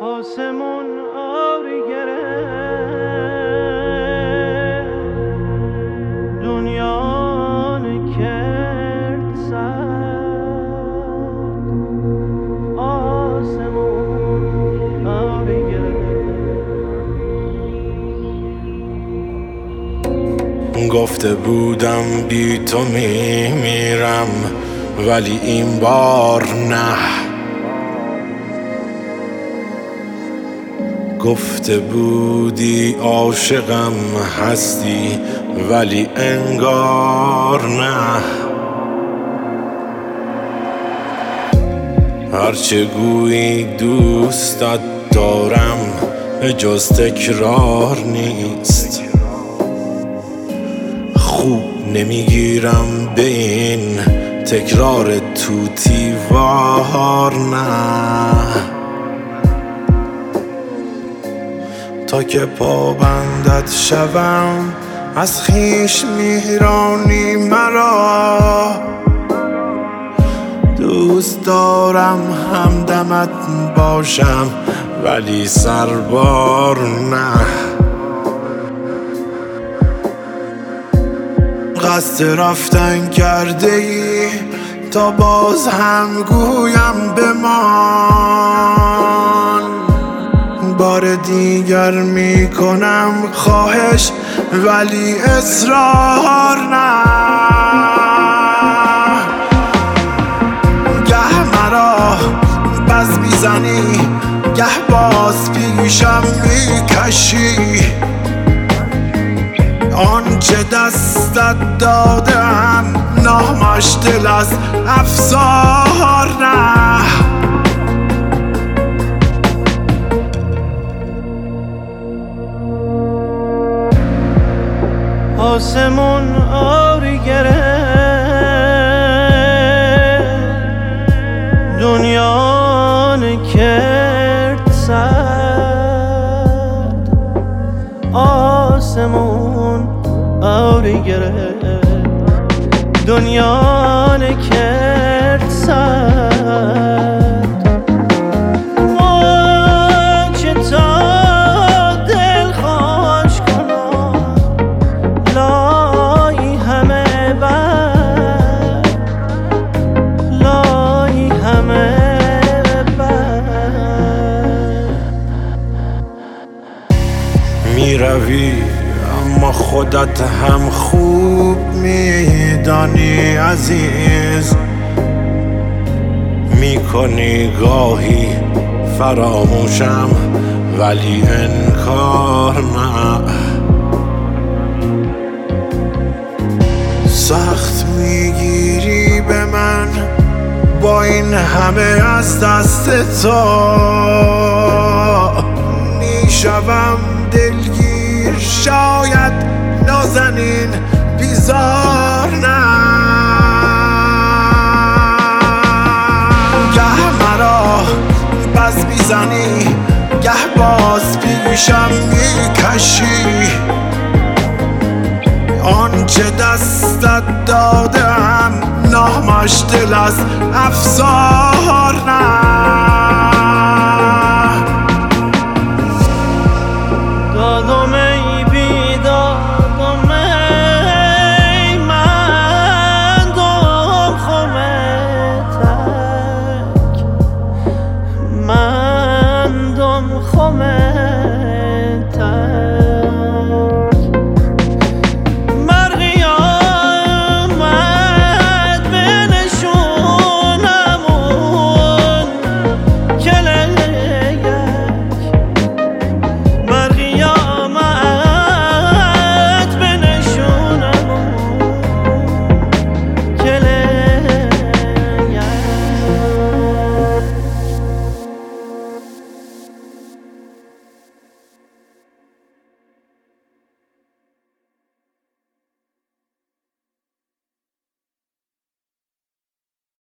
آسمون آری گرفت، دنیا کرد سرد. آسمون آری گرفت. گفته بودم بی تو میمیرم، ولی این بار نه. گفته بودی عاشقم هستی، ولی انگار نه. هرچه گویی دوستت دارم جز تکرار نیست. خوب نمیگیرم به این تکرار توتی وار نه. تا که پابندت شوم از خویش میرانی مرا. دوست دارم همدمت باشم ولی سربار نه. قصد رفتن کرده ای تا باز هم گویم بمان. بار دیگر میکنم خواهش ولی اصرار نه. گه مرا بز میزنی گه باز پیشم میکشی. آنچه دستت دادم نامش دل از افسار نه. آسمون آری گرفت، دنیا کرد سرد. آسمون آری گرفت، دنیا کرد سرد. چه تا دل خوش کنم لای همه بر، لای همه بر. میروی اما خودت هم خوب میدانی عزیز. میکنی گاهی فراموشم ولی انکار نه. سخت میگیری به من با این همه از دست تو. میشوم دلگیر شاید نازنین بیزار نه. گه مرا بز میزنی گه باز پیشم میکشی. آنچه دستت دادم نامش دل از افسار